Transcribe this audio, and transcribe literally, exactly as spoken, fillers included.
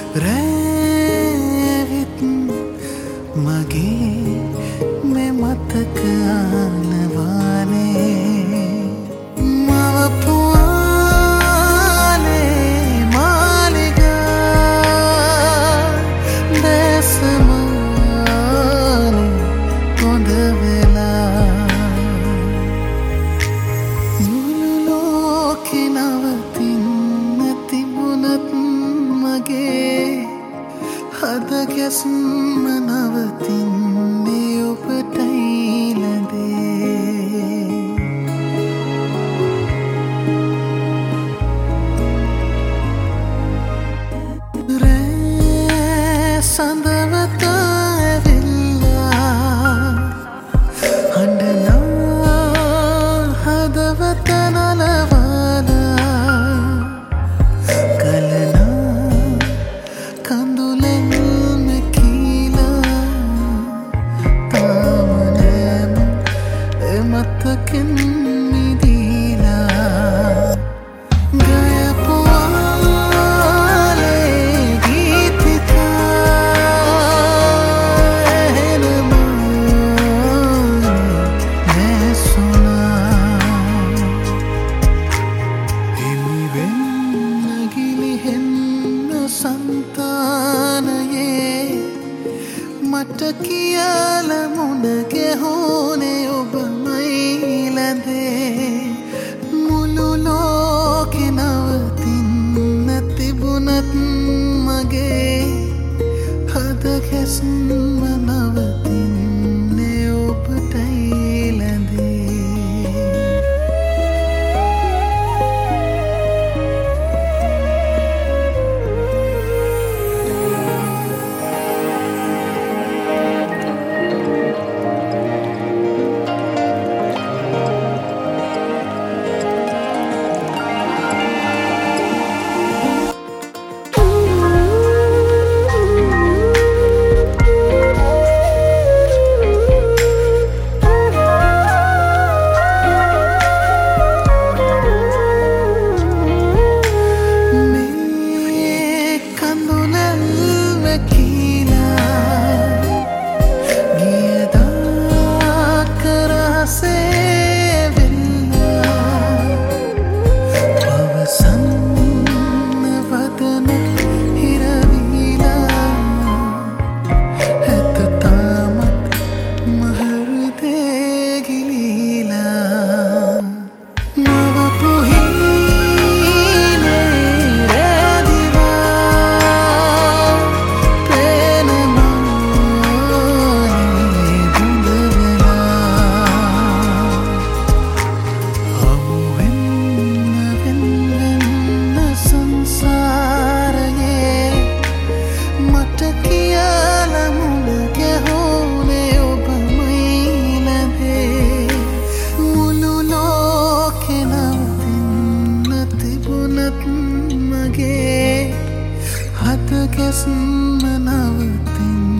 රැවිත් මගේ මේ මතක ආනවානේ මව පුවානේ මාලිගා දැසමානේ හොඳ වෙලා මුළු ලෝකෙ නවතින්න තිබුණත් මගේ හද ගැස්ම නවතින්නේ ඔබටයි ලැබේ රෑ සඳවත ඇවිල්ලා හඬනා හදවත නලවාලා කලනා කඳුලෙන් මතකෙන් මිදීලා ගයපුවාලේ ගීතිකා එහෙනමානේ නැසුනා හිමිවෙන්න ගිලිහෙන්න සන්තානයේ මට කියල මුණ ගැහුනේ ඔබමයි ලැඳේ මුළු ලෝකෙ නවතින්න තිබුණත් මගේ හද ගැස්ම නවතින්නේ ඔබටයි ලැඳේ මගේ හද ගැස්ම නවතින්න